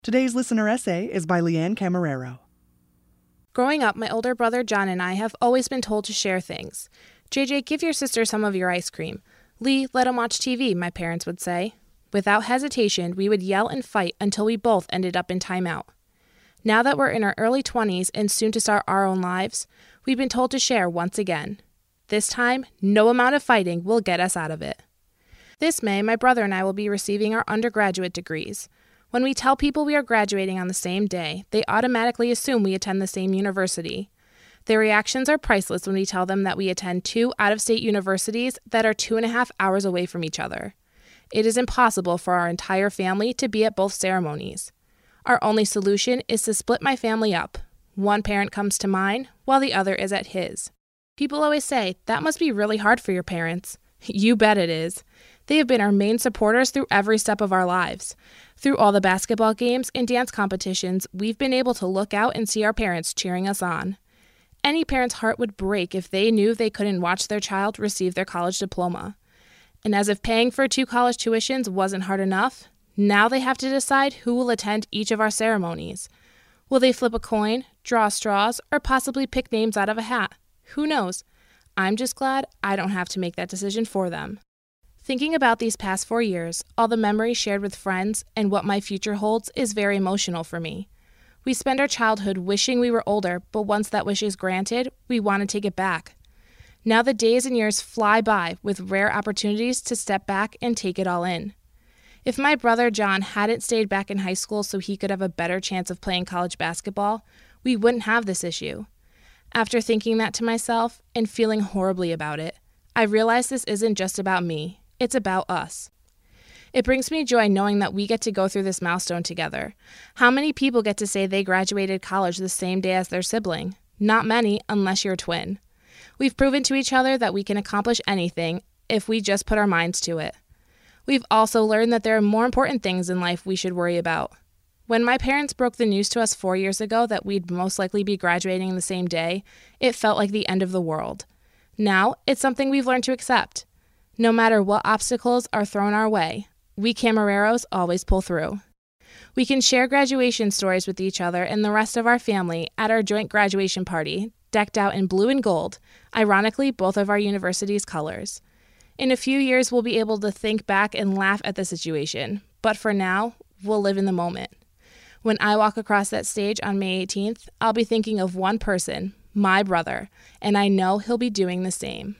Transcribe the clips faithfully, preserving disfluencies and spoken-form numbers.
Today's listener essay is by Leanne Camarero. Growing up, my older brother John and I have always been told to share things. J J, give your sister some of your ice cream. Lee, let him watch T V, my parents would say. Without hesitation, we would yell and fight until we both ended up in timeout. Now that we're in our early twenties and soon to start our own lives, we've been told to share once again. This time, no amount of fighting will get us out of it. This May, my brother and I will be receiving our undergraduate degrees. When we tell people we are graduating on the same day, they automatically assume we attend the same university. Their reactions are priceless when we tell them that we attend two out-of-state universities that are two and a half hours away from each other. It is impossible for our entire family to be at both ceremonies. Our only solution is to split my family up. One parent comes to mine, while the other is at his. People always say, that must be really hard for your parents. You bet it is. They have been our main supporters through every step of our lives. Through all the basketball games and dance competitions, we've been able to look out and see our parents cheering us on. Any parent's heart would break if they knew they couldn't watch their child receive their college diploma. And as if paying for two college tuitions wasn't hard enough, now they have to decide who will attend each of our ceremonies. Will they flip a coin, draw straws, or possibly pick names out of a hat? Who knows? I'm just glad I don't have to make that decision for them. Thinking about these past four years, all the memories shared with friends, and what my future holds is very emotional for me. We spend our childhood wishing we were older, but once that wish is granted, we want to take it back. Now the days and years fly by with rare opportunities to step back and take it all in. If my brother John hadn't stayed back in high school so he could have a better chance of playing college basketball, we wouldn't have this issue. After thinking that to myself and feeling horribly about it, I realized this isn't just about me. It's about us. It brings me joy knowing that we get to go through this milestone together. How many people get to say they graduated college the same day as their sibling? Not many, unless you're a twin. We've proven to each other that we can accomplish anything if we just put our minds to it. We've also learned that there are more important things in life we should worry about. When my parents broke the news to us four years ago that we'd most likely be graduating the same day, it felt like the end of the world. Now, it's something we've learned to accept. No matter what obstacles are thrown our way, we Camareros always pull through. We can share graduation stories with each other and the rest of our family at our joint graduation party, decked out in blue and gold, ironically both of our university's colors. In a few years, we'll be able to think back and laugh at the situation, but for now, we'll live in the moment. When I walk across that stage on May eighteenth, I'll be thinking of one person, my brother, and I know he'll be doing the same.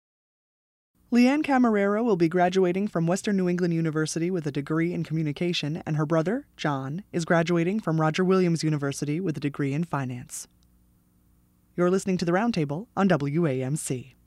Leanne Camarero will be graduating from Western New England University with a degree in communication, and her brother, John, is graduating from Roger Williams University with a degree in finance. You're listening to The Roundtable on W A M C.